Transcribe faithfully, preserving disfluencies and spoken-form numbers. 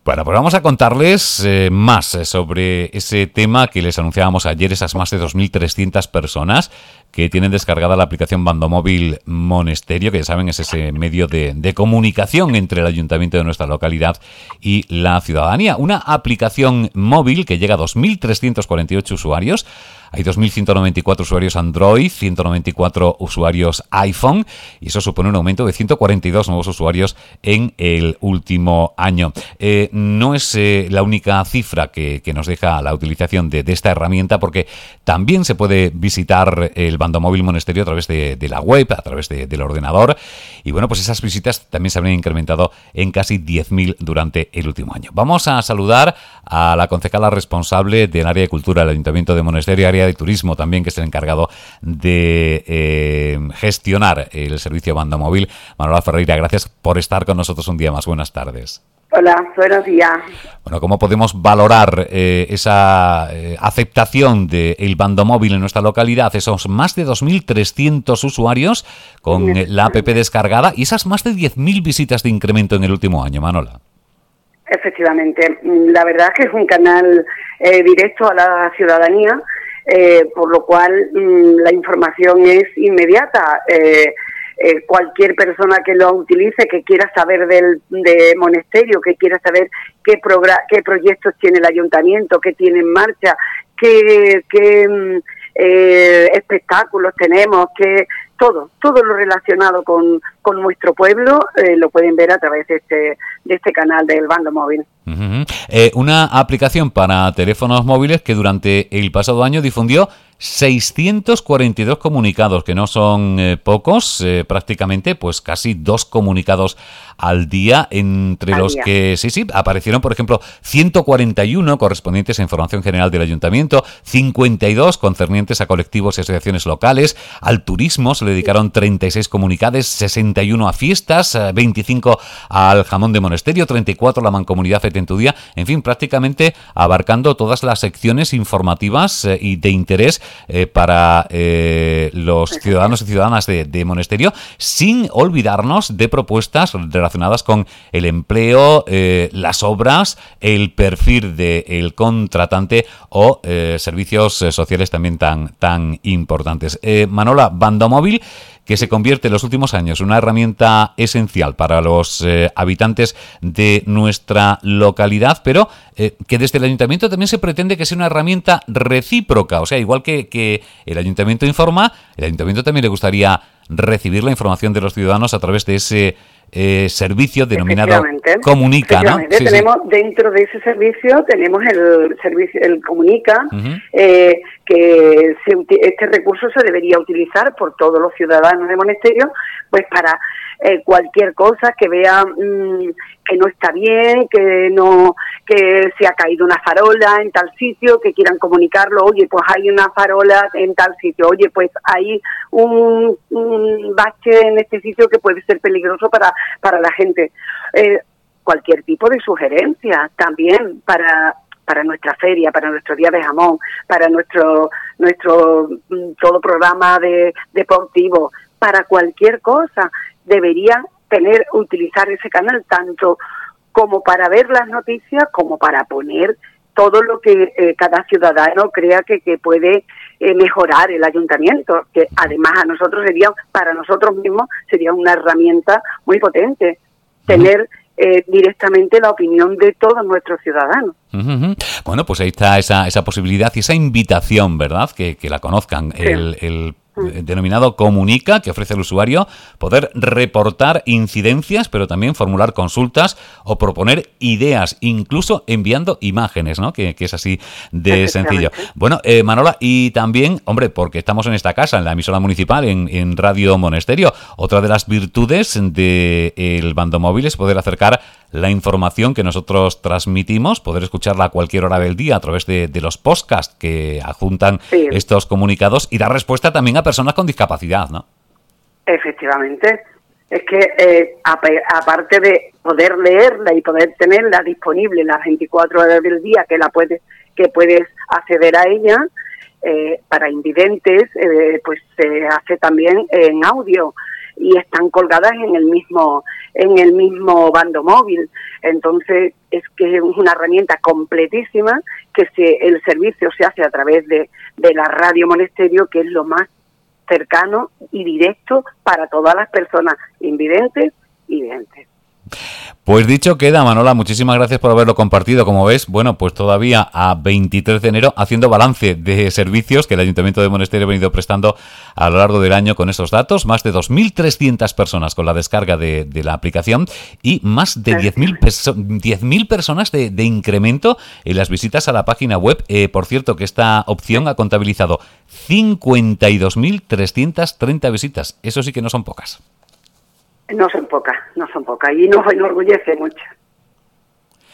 Bueno, pues vamos a contarles eh, más eh, sobre ese tema que les anunciábamos ayer, esas más de dos mil trescientas personas que tienen descargada la aplicación Bandomóvil Monesterio, que ya saben es ese medio de, de comunicación entre el ayuntamiento de nuestra localidad y la ciudadanía. Una aplicación móvil que llega a dos mil trescientos cuarenta y ocho usuarios. Hay dos mil ciento noventa y cuatro usuarios Android, ciento noventa y cuatro usuarios iPhone, y eso supone un aumento de ciento cuarenta y dos nuevos usuarios en el último año. Eh, no es eh, la única cifra que, que nos deja la utilización de, de esta herramienta, porque también se puede visitar el Bandomóvil Monesterio a través de, de la web, a través de, del ordenador, y bueno, pues esas visitas también se habrían incrementado en casi diez mil durante el último año. Vamos a saludar a la concejala responsable del área de cultura del Ayuntamiento de Monesterio, área de turismo también, que es el encargado de eh, gestionar el servicio Bandomóvil. Manuela Ferreira, gracias por estar con nosotros un día más. Buenas tardes. Hola, buenos días. Bueno, ¿cómo podemos valorar eh, esa eh, aceptación del Bandomóvil en nuestra localidad? Esos más de dos mil trescientos usuarios con eh, la app descargada y esas más de diez mil visitas de incremento en el último año, Manola. Efectivamente, la verdad es que es un canal eh, directo a la ciudadanía, eh, por lo cual mmm, la información es inmediata. Eh, eh, cualquier persona que lo utilice, que quiera saber del de Monesterio, que quiera saber qué, progra- qué proyectos tiene el ayuntamiento, qué tiene en marcha, qué, qué mmm, eh, espectáculos tenemos, qué... Todo, todo lo relacionado con, con nuestro pueblo eh, lo pueden ver a través de este, de este canal del Bandomóvil. Uh-huh. Eh, una aplicación para teléfonos móviles que durante el pasado año difundió seiscientos cuarenta y dos comunicados, que no son eh, pocos, eh, prácticamente pues casi dos comunicados al día, entre al los día. que sí, sí, aparecieron, por ejemplo, ciento cuarenta y uno correspondientes a información general del ayuntamiento, cincuenta y dos concernientes a colectivos y asociaciones locales, al turismo se le dedicaron treinta y seis comunicados, sesenta y uno a fiestas, veinticinco al jamón de Monesterio, treinta y cuatro a la mancomunidad Fetentudía, en fin, prácticamente abarcando todas las secciones informativas eh, y de interés eh, para eh, los ciudadanos y ciudadanas de, de Monesterio, sin olvidarnos de propuestas relacionadas con el empleo, eh, las obras, el perfil del contratante o eh, servicios eh, sociales también tan, tan importantes. Eh, Manola, Bandomóvil, que se convierte en los últimos años en una herramienta esencial para los eh, habitantes de nuestra localidad, pero eh, que desde el ayuntamiento también se pretende que sea una herramienta recíproca. O sea, igual que, que el ayuntamiento informa, el ayuntamiento también le gustaría recibir la información de los ciudadanos a través de ese eh, servicio denominado Comunica, ¿no? Sí, tenemos sí. Dentro de ese servicio tenemos el servicio el Comunica, uh-huh. eh, que se, este recurso se debería utilizar por todos los ciudadanos de Monesterio, pues para eh, cualquier cosa que vean mmm, que no está bien, que no que se ha caído una farola en tal sitio, que quieran comunicarlo, oye, pues hay una farola en tal sitio, oye, pues hay un, un bache en este sitio que puede ser peligroso para, para la gente. Eh, cualquier tipo de sugerencia también para para nuestra feria, para nuestro día de jamón, para nuestro nuestro todo programa de deportivo, para cualquier cosa debería tener utilizar ese canal tanto como para ver las noticias como para poner todo lo que eh, cada ciudadano crea que, que puede eh, mejorar el ayuntamiento, que además a nosotros sería, para nosotros mismos sería una herramienta muy potente tener Eh, directamente la opinión de todos nuestros ciudadanos. Uh-huh. Bueno, pues ahí está esa, esa posibilidad y esa invitación, ¿verdad? Que, que la conozcan. Sí. El, el denominado Comunica, que ofrece al usuario poder reportar incidencias, pero también formular consultas o proponer ideas, incluso enviando imágenes, ¿no? Que, que es así de sencillo. Bueno, eh, Manola, y también, hombre, porque estamos en esta casa, en la emisora municipal, en, en Radio Monesterio, otra de las virtudes del Bandomóvil es poder acercar la información que nosotros transmitimos, poder escucharla a cualquier hora del día a través de, de los podcasts que adjuntan sí. estos comunicados y dar respuesta también a personas con discapacidad, ¿no? Efectivamente. Es que eh, aparte de poder leerla y poder tenerla disponible las veinticuatro horas del día, que la puedes que puedes acceder a ella, eh, para invidentes, eh, pues se hace también en audio. y están colgadas en el mismo en el mismo bando móvil. Entonces es que es una herramienta completísima, que se, el servicio se hace a través de, de la radio Monesterio, que es lo más cercano y directo para todas las personas invidentes y videntes. Pues dicho queda, Manola, muchísimas gracias por haberlo compartido. Como ves, bueno, pues todavía a veintitrés de enero, haciendo balance de servicios que el Ayuntamiento de Monesterio ha venido prestando a lo largo del año con esos datos, más de dos mil trescientas personas con la descarga de, de la aplicación y más de diez mil perso- diez mil personas de, de incremento en las visitas a la página web. Eh, por cierto, que esta opción ha contabilizado cincuenta y dos mil trescientas treinta visitas. Eso sí que no son pocas. No son pocas, no son pocas, y nos enorgullece mucho.